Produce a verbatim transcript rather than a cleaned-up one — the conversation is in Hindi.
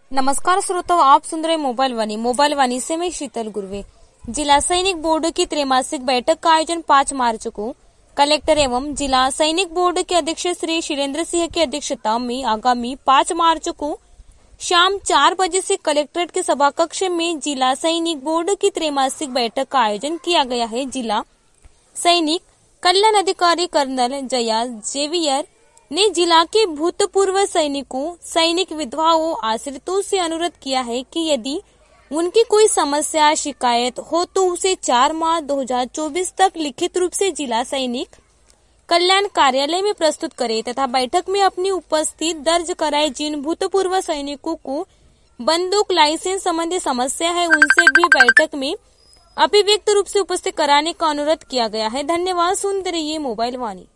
नमस्कार श्रोताओ, आप सुन रहे मोबाइल वाणी मोबाइल वाणी से मैं शीतल गुर्वे। जिला सैनिक बोर्ड की त्रैमासिक बैठक का आयोजन पाँच मार्च को कलेक्टर एवं जिला सैनिक बोर्ड के अध्यक्ष श्री शीलेंद्र सिंह की अध्यक्षता में आगामी पाँच मार्च को शाम चार बजे से कलेक्ट्रेट के सभा कक्ष में जिला सैनिक बोर्ड की त्रैमासिक बैठक का आयोजन किया गया है। जिला सैनिक कल्याण अधिकारी कर्नल जया जेवियर ने जिला के भूतपूर्व सैनिकों, सैनिक विधवाओं, आश्रितों से अनुरोध किया है कि यदि उनकी कोई समस्या शिकायत हो तो उसे चार मार्च दो हज़ार चौबीस तक लिखित रूप से जिला सैनिक कल्याण कार्यालय में प्रस्तुत करें तथा बैठक में अपनी उपस्थिति दर्ज कराए। जिन भूतपूर्व सैनिकों को बंदूक लाइसेंस संबंधी समस्या है उनसे भी बैठक में अभिव्यक्त रूप से उपस्थित कराने का अनुरोध किया गया है। धन्यवाद। सुनते रहिए मोबाइल वाणी।